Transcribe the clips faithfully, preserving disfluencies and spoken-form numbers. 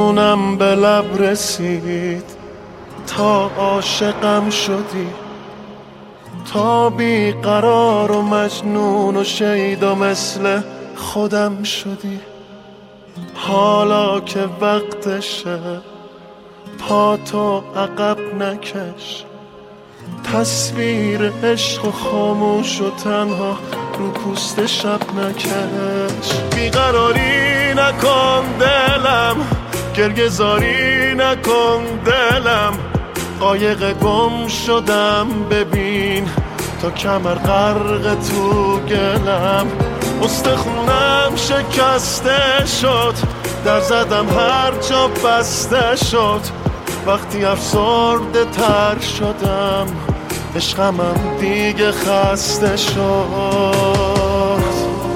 جونم به لب رسید تا عاشقم شدی، تا بیقرار و مجنون و شیدا مثل خودم شدی. حالا که وقتشه پاتو عقب نکش، تصویر عشق و خاموش و تنها رو پوست شب نکش. بیقراری نکن دلم، گرگزاری نکن دلم، قایق گم شدم ببین تا کمر غرق تو گلم. استخونم شکسته شد، در زدم هر جا بسته شد، وقتی افسرده تر شدم عشقمم دیگه خسته شد.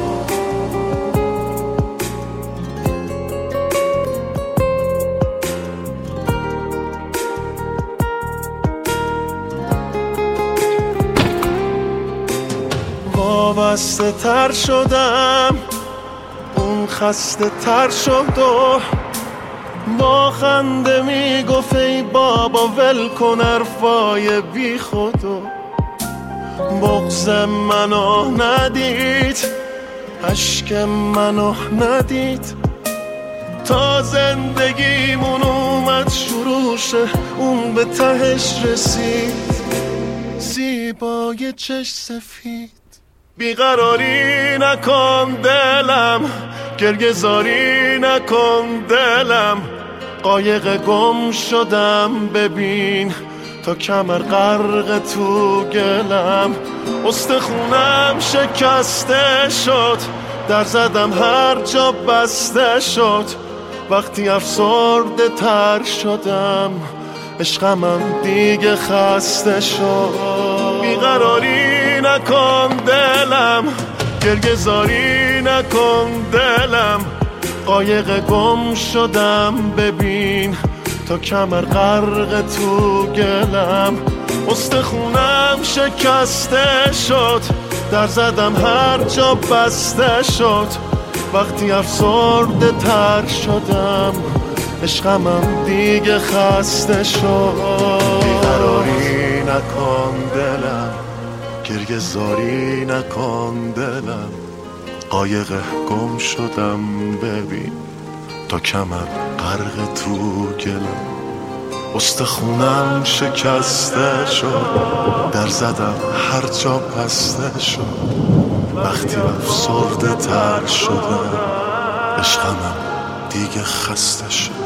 وابسته تر شدم، اون خسته تر شد و با خنده میگفت ای بابا ول کن حرفای بی خودو. بغض منو ندید، اشک منو ندید، تا زندگیمون اومد شروعشه اون به تهش رسید، زیبای چشم سفید. بیقراری نکن دلم، گرگزاری نکن دلم، قایق گم شدم ببین تا کمر غرق تو گلم. استخونم شکسته شد، در زدم هر جا بسته شد، وقتی افسرده تر شدم عشقمم دیگه خسته شد. بیقراری نکن دلم، گرگزاری نکن دلم، قایق گم شدم ببین تا کمر غرق تو گلم. استخونم شکسته شد، در زدم هر جا بسته شد، وقتی افسرده تر شدم عشقمم دیگه خسته شد. بیقراری نکن دلم، گرگزاری نکن دلم، قایق گم شدم ببین تا کمر غرق تو گلم. استخونم شکسته شد، در زدم هر جا بسته شد، وقتی افسرده تر شدم عشقمم دیگه خسته شد.